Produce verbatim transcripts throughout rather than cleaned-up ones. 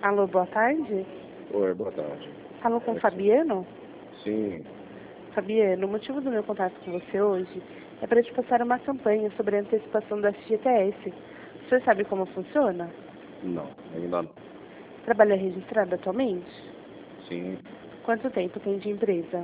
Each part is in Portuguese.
Alô, boa tarde. Oi, boa tarde. Falo com o É, Fabiano? Sim. Fabiano, o motivo do meu contato com você hoje é para te passar uma campanha sobre a antecipação do F G T S. O senhor sabe como funciona? Não, ainda não. Trabalha registrado atualmente? Sim. Quanto tempo tem de empresa?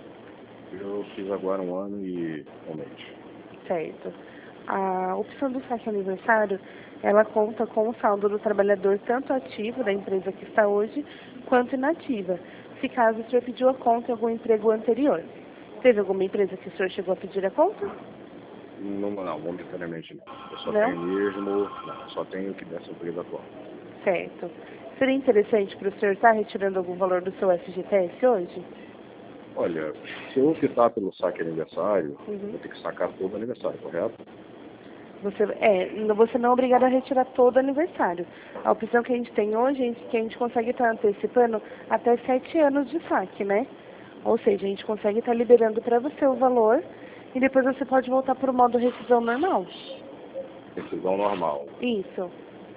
Eu fiz agora um ano e um mês. Certo. A opção do saque aniversário, ela conta com o saldo do trabalhador tanto ativo da empresa que está hoje, quanto inativa, se caso o senhor pediu a conta em algum emprego anterior. Teve alguma empresa que o senhor chegou a pedir a conta? Não, não, momentaneamente não. Eu só Não? tenho mesmo, não, só tenho o que dessa empresa atual. Certo. Seria interessante para o senhor estar retirando algum valor do seu F G T S hoje? Olha, se eu optar pelo saque aniversário, Uhum. vou ter que sacar todo o aniversário, correto? Você, é, você não é obrigado a retirar todo o aniversário. A opção que a gente tem hoje é que a gente consegue estar antecipando até sete anos de saque, né? Ou seja, a gente consegue estar liberando para você o valor e depois você pode voltar para o modo rescisão normal. Decisão normal. Isso.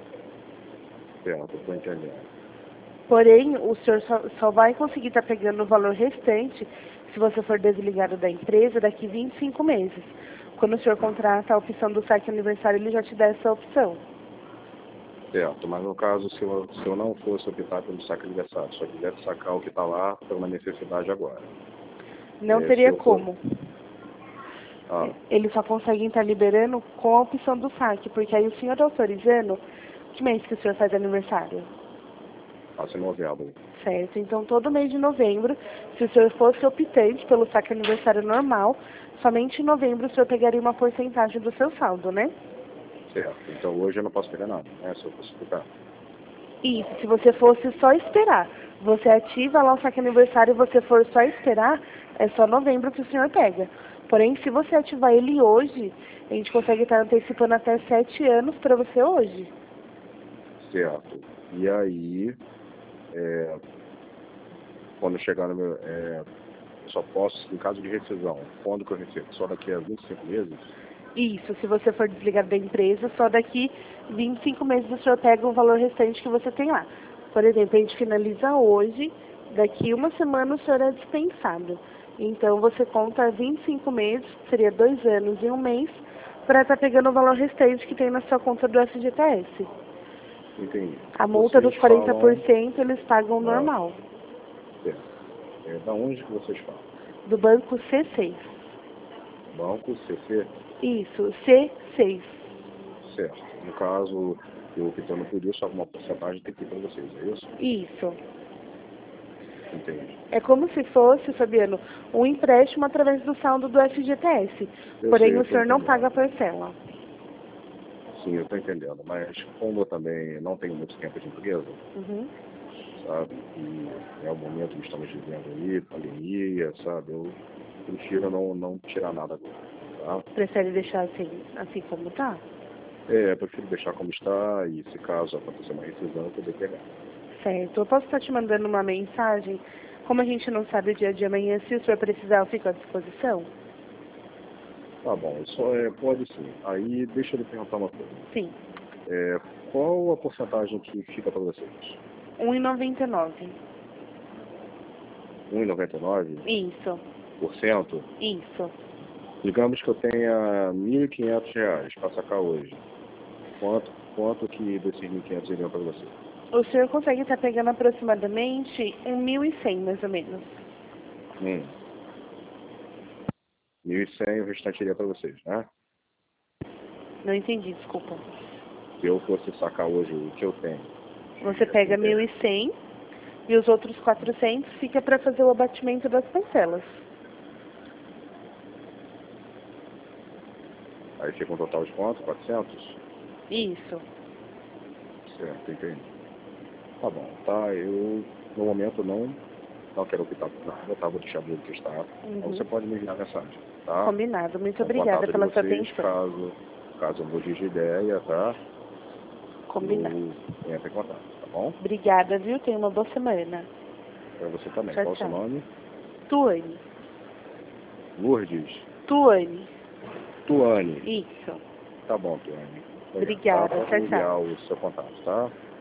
Certo, estou entendendo. Porém, o senhor só, só vai conseguir estar pegando o valor restante se você for desligado da empresa daqui vinte e cinco meses. Quando o senhor contrata a opção do saque aniversário, ele já te dá essa opção. Certo, mas no caso, se eu, se eu não fosse optar pelo saque aniversário, só quisesse sacar o que está lá por uma necessidade agora. Não É, se teria eu for... como. Ah, Eles só conseguem estar liberando com a opção do saque, porque aí o senhor está autorizando que mês que o senhor faz aniversário? faço em novembro. Certo, então todo mês de novembro, se o senhor fosse optante pelo saque aniversário normal, somente em novembro o senhor pegaria uma porcentagem do seu saldo, né? Certo. Então hoje eu não posso pegar nada, né? Se eu fosse ficar. Isso, se você fosse só esperar, você ativa lá o saque aniversário e você for só esperar, é só novembro que o senhor pega. Porém, se você ativar ele hoje, a gente consegue estar antecipando até sete anos para você hoje. Certo. E aí, é, quando chegar no meu. É, eu só posso, em caso de rescisão, quando que eu recebo? Só daqui a vinte e cinco meses? Isso, se você for desligado da empresa, só daqui vinte e cinco meses o senhor pega o valor restante que você tem lá. Por exemplo, a gente finaliza hoje, daqui uma semana o senhor é dispensado. Então você conta vinte e cinco meses, seria dois anos e um mês, para estar pegando o valor restante que tem na sua conta do F G T S. Entendi. A multa Vocês dos quarenta por falam. cento eles pagam Ah, normal, certo. É, da onde que vocês falam? do banco C seis. Banco C C? Isso, C seis. Certo. No caso, eu optando por isso, alguma porcentagem tem que ir para vocês, é isso? Isso. Entendi. É como se fosse, Fabiano, um empréstimo através do saldo do F G T S. Eu sei, Porém, eu o estou senhor não paga a entendendo. parcela. Sim, eu estou entendendo. Mas como eu também não tenho muito tempo de empresa, Uhum. sabe? E é o momento que estamos vivendo aí, pandemia, sabe? Eu prefiro não, não tirar nada agora, tá? Prefere deixar assim, assim como tá? É, eu prefiro deixar como está e se caso acontecer uma rescisão, eu poder pegar. Certo. Eu posso estar te mandando uma mensagem. Como a gente não sabe o dia de amanhã, se o senhor precisar, eu fico à disposição? Tá bom, só é, pode sim. Aí deixa eu lhe perguntar uma coisa. Sim. É, qual a porcentagem que fica para vocês? um e noventa e nove. um vírgula noventa e nove Isso. por cento? Isso. Digamos que eu tenha mil e quinhentos reais para sacar hoje. Quanto, quanto que desses mil e quinhentos iriam para você? O senhor consegue estar pegando aproximadamente um mil e cem, mais ou menos. Hum. mil e cem o restante iria para vocês, né? Não entendi, desculpa. Se eu fosse sacar hoje o que eu tenho. Você pega mil e cem e os outros quatrocentos fica para fazer o abatimento das parcelas. Aí fica um total de quanto? quatrocentos? Isso. Certo, entendi. Tá bom, tá? Eu, no momento, não, não quero optar por nada, tá? Vou deixar do jeito que está. Então você Uhum. pode me enviar mensagem, tá? Combinado. Muito Com o obrigada contato de pela sua vocês, atenção. caso, caso eu mude de ideia, tá? Combinado. Eu entro em contato, tá bom? Obrigada, viu? Tenha uma boa semana. Para você também. Tchau, Qual o seu tchau. nome? Tuane. Lourdes. Tuane. Tuane. Isso. Tá bom, Tuane. Obrigado, tá? Obrigada. Pode Tchau, me tchau. enviar o seu contato, tá?